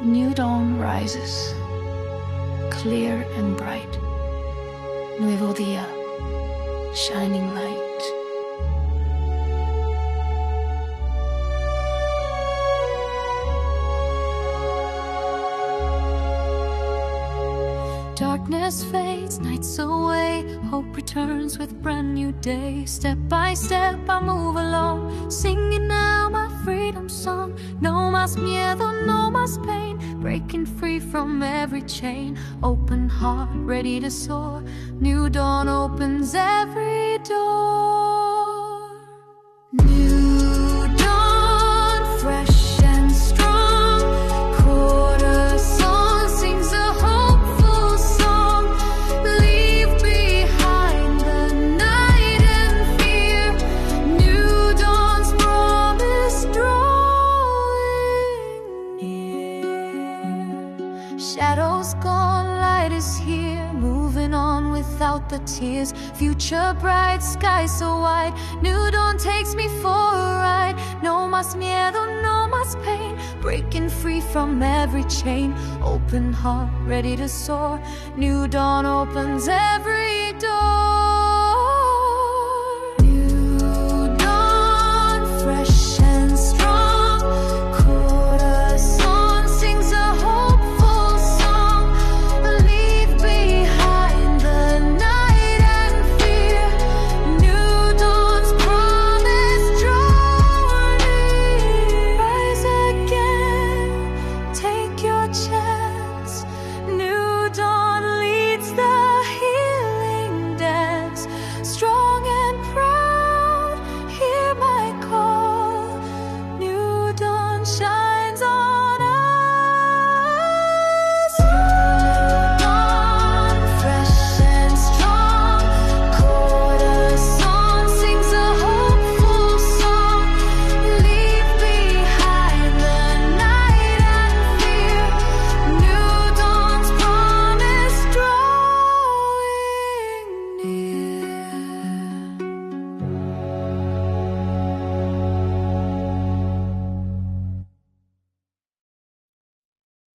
New dawn rises, clear and bright. Nuevo día, shining light. Darkness fades, nights away, hope returns with brand new day. Step by step I move along, singing now my freedom song. No más miedo, no más pain, breaking free from every chain. Open heart, ready to soar, new dawn opens every door. New dawn, fresh and strong, corazón sings a hopeful song. Leave behind the night and fear, new dawn's promise drawing near. Shadows gone, light is here, moving on without the tears. Future bright, sky so wide, new dawn takes me for a ride. No más miedo, no más pain, breaking free from every chain. Open heart, ready to soar, new dawn opens every door.